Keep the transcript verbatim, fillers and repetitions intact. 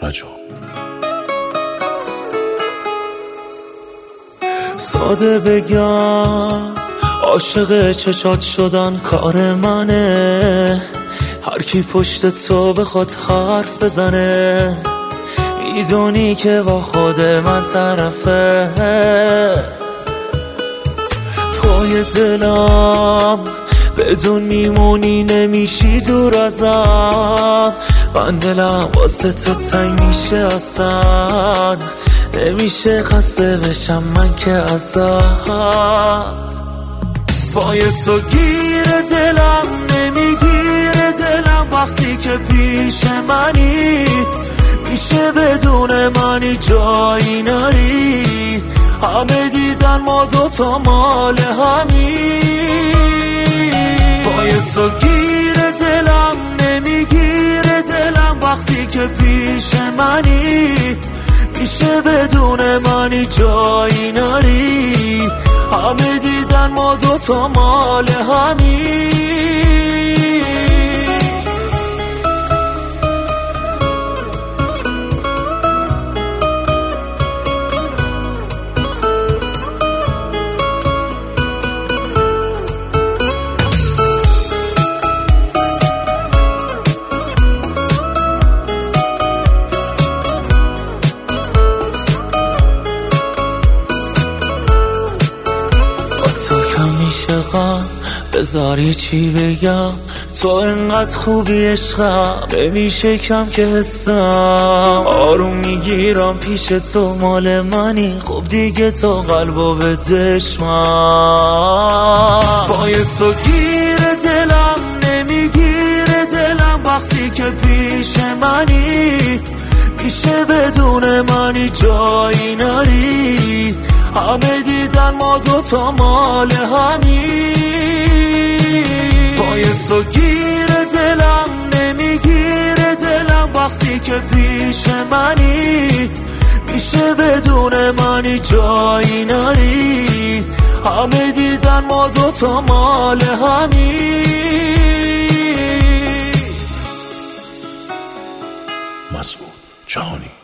رجب. ساده بگم عاشق چشات شدن کار منه، هر کی پشت تو بخواد حرف بزنه میدونی که با خود من طرفه. پای دلم بدون میمونی نمیشی دور ازم، من دلم واسه تو تنگ میشه اصلا نمیشه خسته بشم من که ازت. پای تو گیر دلم نمیگیره دلم وقتی که پیش منی، میشه بدون منی جایی نری، همه دیدن ما دوتا مال همی. پای تو گیر دلم نمیگیره دلم وقتی که پیش منی، میشه بدون منی جایی نری، همه دیدن ما دوتا مال همی. تو کم میشه غم بذاری چی بگم، تو انقدر خوبی عشقم نمیشه کم که حسم، آروم میگیرم پیش تو مال منی، خب دیگه تو قلبو به دشمن. پای تو گیر دلم نمیگیره دلم وقتی که پیش منی، میشه بدون منی جایی نری، همه دیدن ما دوتا مال همی. پای تو گیر دلم نمیگیره دلم وقتی که پیش منی، میشه بدون منی جایی نری، همه دیدن ما دوتا مال همی. مسعود جهانی.